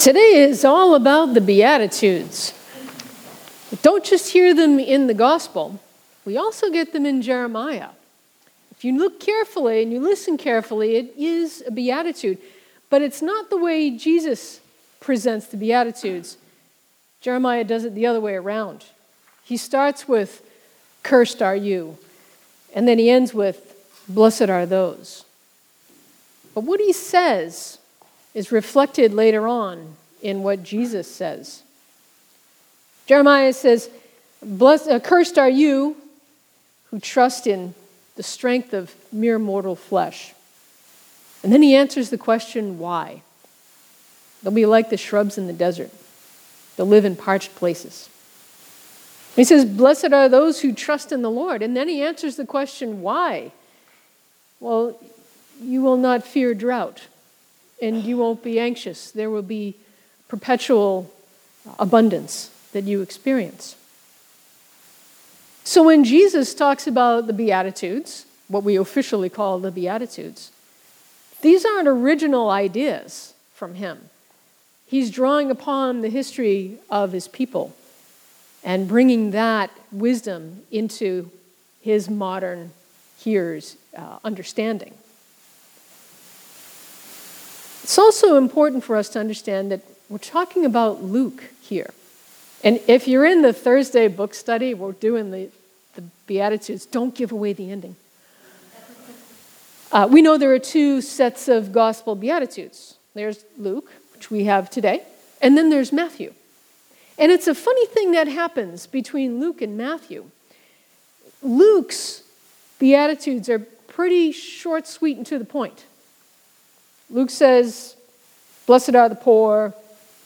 Today is all about the Beatitudes. But don't just hear them in the Gospel. We also get them in Jeremiah. If you look carefully and you listen carefully, it is a Beatitude. But it's not the way Jesus presents the Beatitudes. Jeremiah does it the other way around. He starts with, "Cursed are you," and then he ends with, "Blessed are those." But what he says is reflected later on in what Jesus says. Jeremiah says, "Cursed are you who trust in the strength of mere mortal flesh." And then he answers the question, why? They'll be like the shrubs in the desert. They'll live in parched places. He says, "Blessed are those who trust in the Lord." And then he answers the question, why? Well, you will not fear drought, and you won't be anxious. There will be perpetual abundance that you experience. So when Jesus talks about the Beatitudes, what we officially call the Beatitudes, these aren't original ideas from him. He's drawing upon the history of his people and bringing that wisdom into his modern hearers' understanding. It's also important for us to understand that we're talking about Luke here. And if you're in the Thursday book study, we're doing the Beatitudes. Don't give away the ending. We know there are two sets of gospel Beatitudes. There's Luke, which we have today, and then there's Matthew. And it's a funny thing that happens between Luke and Matthew. Luke's Beatitudes are pretty short, sweet, and to the point. Luke says, "Blessed are the poor,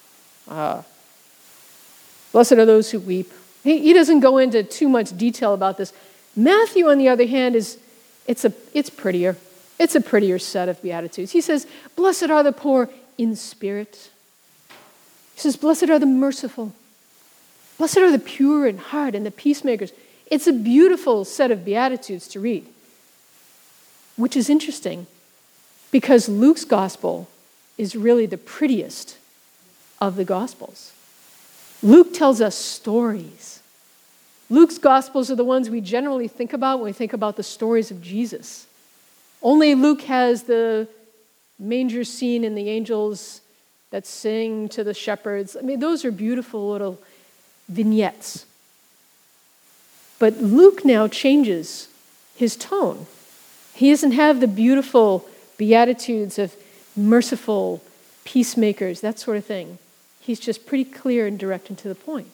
blessed are those who weep." He doesn't go into too much detail about this. Matthew, on the other hand, it's prettier. It's a prettier set of Beatitudes. He says, "Blessed are the poor in spirit." He says, "Blessed are the merciful. Blessed are the pure in heart and the peacemakers." It's a beautiful set of Beatitudes to read, which is interesting because Luke's gospel is really the prettiest of the gospels. Luke tells us stories. Luke's gospels are the ones we generally think about when we think about the stories of Jesus. Only Luke has the manger scene and the angels that sing to the shepherds. I mean, those are beautiful little vignettes. But Luke now changes his tone. He doesn't have the beautiful Beatitudes of merciful peacemakers, that sort of thing. He's just pretty clear and direct and to the point.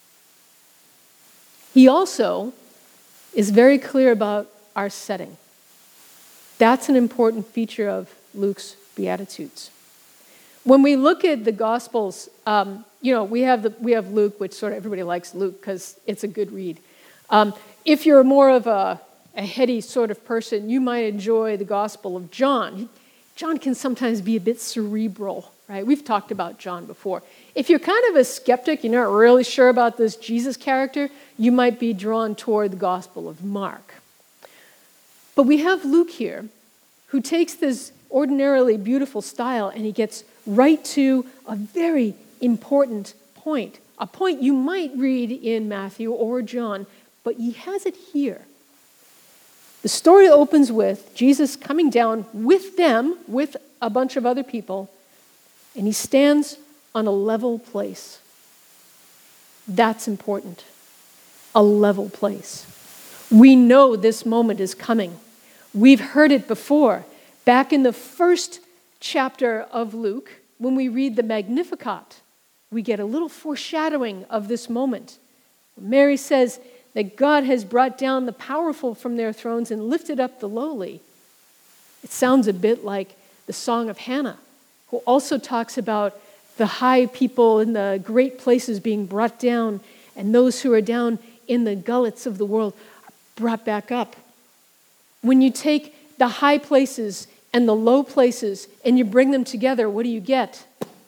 He also is very clear about our setting. That's an important feature of Luke's Beatitudes. When we look at the Gospels, we have Luke, which sort of everybody likes Luke because it's a good read. If you're more of a heady sort of person, you might enjoy the Gospel of John. John can sometimes be a bit cerebral, right? We've talked about John before. If you're kind of a skeptic, you're not really sure about this Jesus character, you might be drawn toward the Gospel of Mark. But we have Luke here, who takes this ordinarily beautiful style and he gets right to a very important point, a point you might read in Matthew or John, but he has it here. The story opens with Jesus coming down with them, with a bunch of other people, and he stands on a level place. That's important. A level place. We know this moment is coming. We've heard it before. Back in the first chapter of Luke, when we read the Magnificat, we get a little foreshadowing of this moment. Mary says that God has brought down the powerful from their thrones and lifted up the lowly. It sounds a bit like the Song of Hannah, who also talks about the high people in the great places being brought down, and those who are down in the gullets of the world are brought back up. When you take the high places and the low places and you bring them together, what do you get?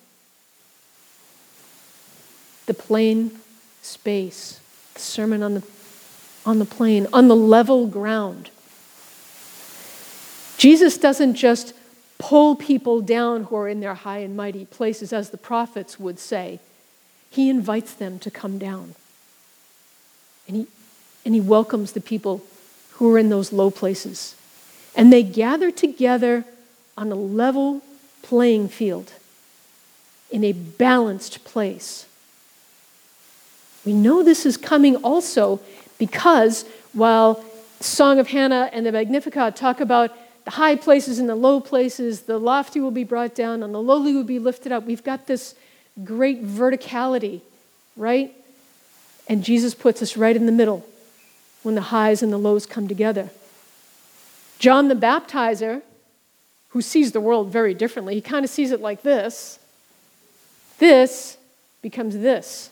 The plain space, the sermon on the plain, on the level ground. Jesus doesn't just pull people down who are in their high and mighty places, as the prophets would say. He invites them to come down. And he welcomes the people who are in those low places. And they gather together on a level playing field, in a balanced place. We know this is coming also because while Song of Hannah and the Magnificat talk about the high places and the low places, the lofty will be brought down and the lowly will be lifted up, we've got this great verticality, right? And Jesus puts us right in the middle when the highs and the lows come together. John the Baptizer, who sees the world very differently, he kind of sees it like this. This becomes this.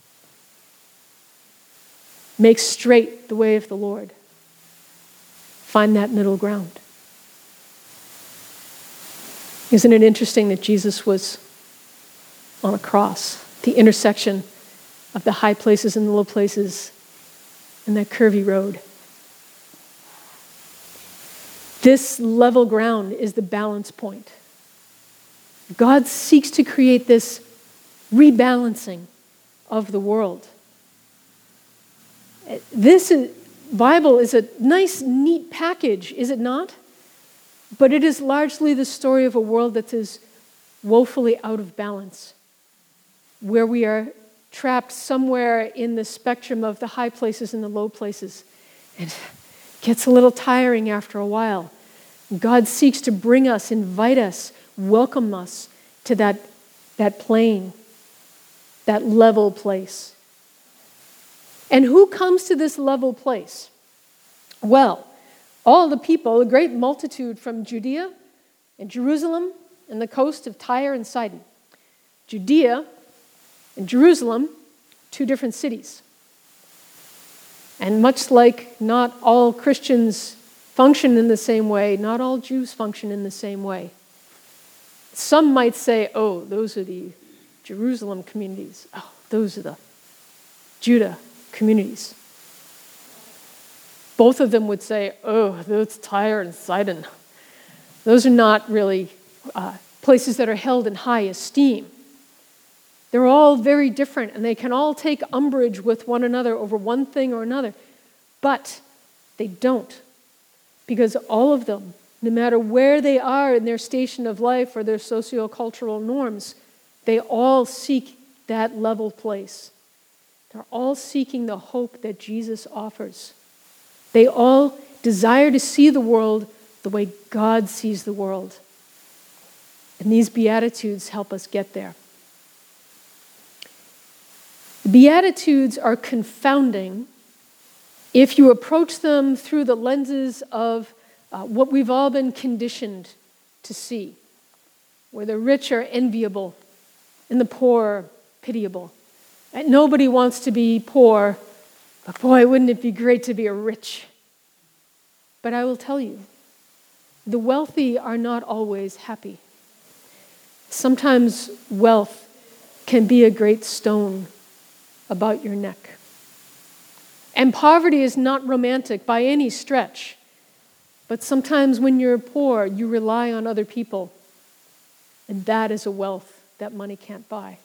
Make straight the way of the Lord. Find that middle ground. Isn't it interesting that Jesus was on a cross, the intersection of the high places and the low places, and that curvy road? This level ground is the balance point. God seeks to create this rebalancing of the world. Bible is a nice, neat package, is it not? But it is largely the story of a world that is woefully out of balance, where we are trapped somewhere in the spectrum of the high places and the low places. And it gets a little tiring after a while. God seeks to bring us, invite us, welcome us to that plane, that level place. And who comes to this level place? Well, all the people, a great multitude from Judea and Jerusalem and the coast of Tyre and Sidon. Judea and Jerusalem, two different cities. And much like not all Christians function in the same way, not all Jews function in the same way. Some might say, oh, those are the Jerusalem communities. Oh, those are the Judah communities. Both of them would say, oh, those Tyre and Sidon. Those are not really places that are held in high esteem. They're all very different, and they can all take umbrage with one another over one thing or another. But they don't. Because all of them, no matter where they are in their station of life or their sociocultural norms, they all seek that level place. They're all seeking the hope that Jesus offers. They all desire to see the world the way God sees the world. And these Beatitudes help us get there. The Beatitudes are confounding if you approach them through the lenses of what we've all been conditioned to see, where the rich are enviable and the poor are pitiable. And nobody wants to be poor, but boy, wouldn't it be great to be a rich. But I will tell you, the wealthy are not always happy. Sometimes wealth can be a great stone about your neck. And poverty is not romantic by any stretch. But sometimes when you're poor, you rely on other people. And that is a wealth that money can't buy.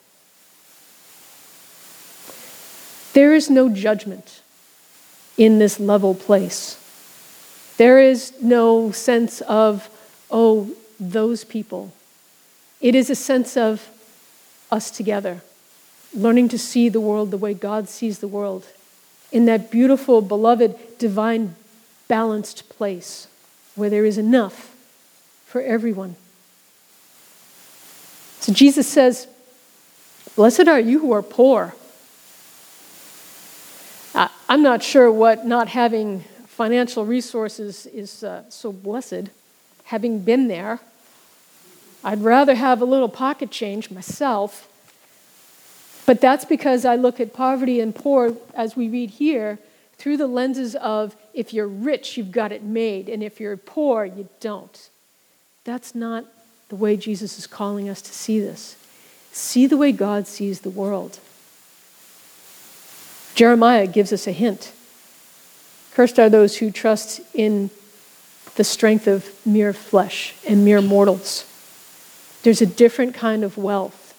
There is no judgment in this level place. There is no sense of, oh, those people. It is a sense of us together, learning to see the world the way God sees the world, in that beautiful, beloved, divine, balanced place where there is enough for everyone. So Jesus says, blessed are you who are poor. I'm not sure what not having financial resources is so blessed. Having been there, I'd rather have a little pocket change myself. But that's because I look at poverty and poor, as we read here, through the lenses of if you're rich, you've got it made, and if you're poor, you don't. That's not the way Jesus is calling us to see this. See the way God sees the world. Jeremiah gives us a hint. Cursed are those who trust in the strength of mere flesh and mere mortals. There's a different kind of wealth.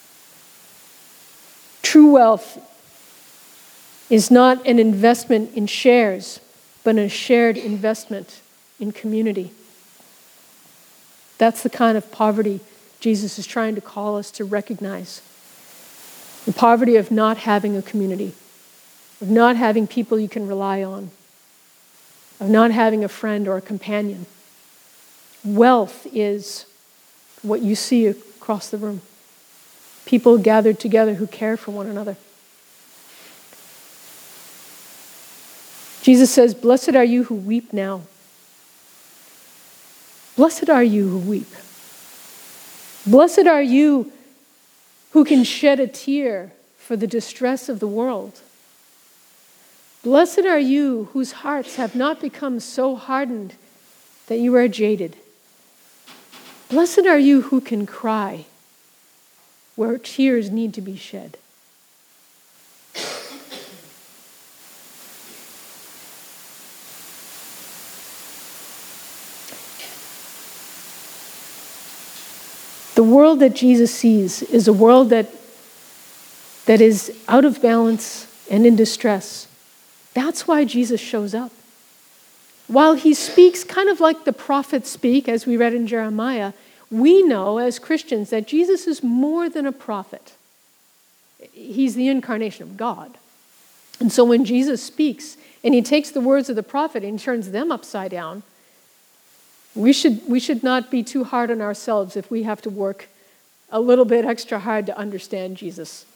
True wealth is not an investment in shares, but a shared investment in community. That's the kind of poverty Jesus is trying to call us to recognize. The poverty of not having a community, of not having people you can rely on, of not having a friend or a companion. Wealth is what you see across the room. People gathered together who care for one another. Jesus says, "Blessed are you who weep now." Blessed are you who weep. Blessed are you who can shed a tear for the distress of the world. Blessed are you whose hearts have not become so hardened that you are jaded. Blessed are you who can cry where tears need to be shed. The world that Jesus sees is a world that is out of balance and in distress. That's why Jesus shows up. While he speaks kind of like the prophets speak, as we read in Jeremiah, we know as Christians that Jesus is more than a prophet. He's the incarnation of God. And so when Jesus speaks and he takes the words of the prophet and turns them upside down, we should not be too hard on ourselves if we have to work a little bit extra hard to understand Jesus.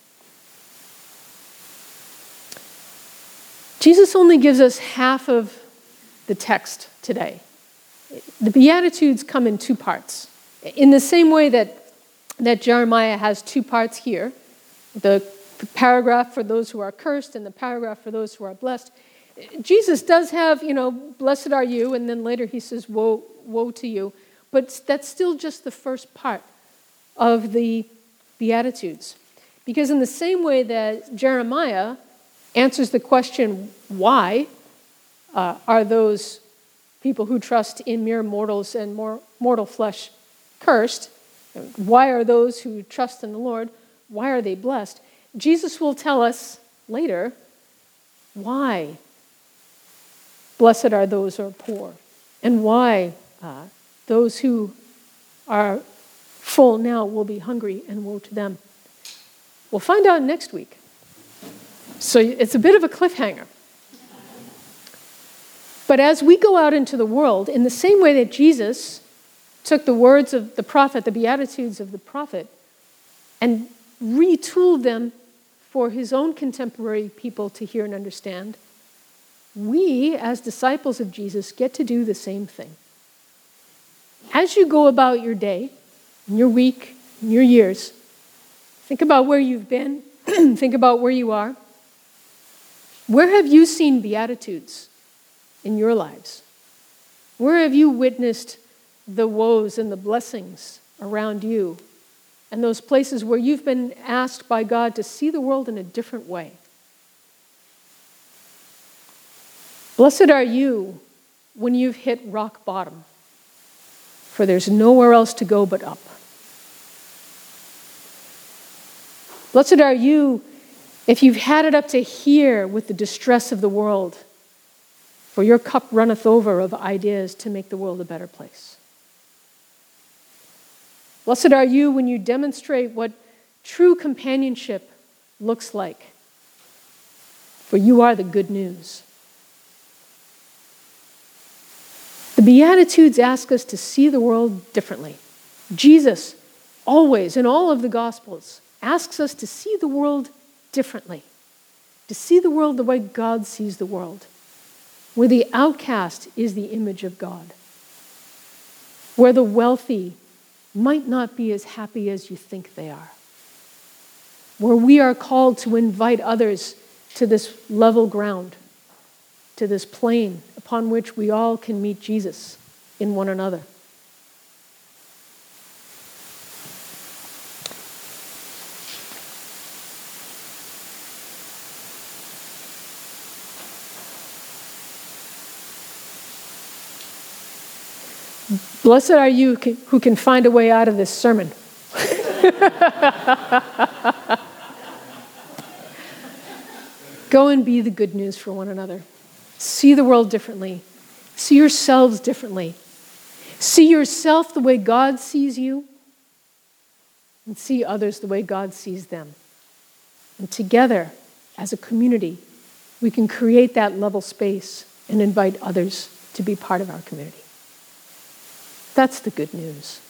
Jesus only gives us half of the text today. The Beatitudes come in two parts. In the same way that Jeremiah has two parts here, the paragraph for those who are cursed and the paragraph for those who are blessed, Jesus does have, blessed are you, and then later he says, woe to you. But that's still just the first part of the Beatitudes. Because in the same way that Jeremiah answers the question, why are those people who trust in mere mortals and mortal flesh cursed? Why are those who trust in the Lord, why are they blessed? Jesus will tell us later why blessed are those who are poor, and why those who are full now will be hungry, and woe to them. We'll find out next week. So it's a bit of a cliffhanger. But as we go out into the world, in the same way that Jesus took the words of the prophet, the Beatitudes of the prophet, and retooled them for his own contemporary people to hear and understand, we, as disciples of Jesus, get to do the same thing. As you go about your day, your week, your years, think about where you've been, think about where you are. Where have you seen Beatitudes in your lives? Where have you witnessed the woes and the blessings around you, and those places where you've been asked by God to see the world in a different way? Blessed are you when you've hit rock bottom, for there's nowhere else to go but up. Blessed are you if you've had it up to here with the distress of the world, for your cup runneth over of ideas to make the world a better place. Blessed are you when you demonstrate what true companionship looks like, for you are the good news. The Beatitudes ask us to see the world differently. Jesus, always, in all of the Gospels, asks us to see the world differently, to see the world the way God sees the world, where the outcast is the image of God, where the wealthy might not be as happy as you think they are, where we are called to invite others to this level ground, to this plane upon which we all can meet Jesus in one another. Blessed are you who can find a way out of this sermon. Go and be the good news for one another. See the world differently. See yourselves differently. See yourself the way God sees you, and see others the way God sees them. And together, as a community, we can create that level space and invite others to be part of our community. That's the good news.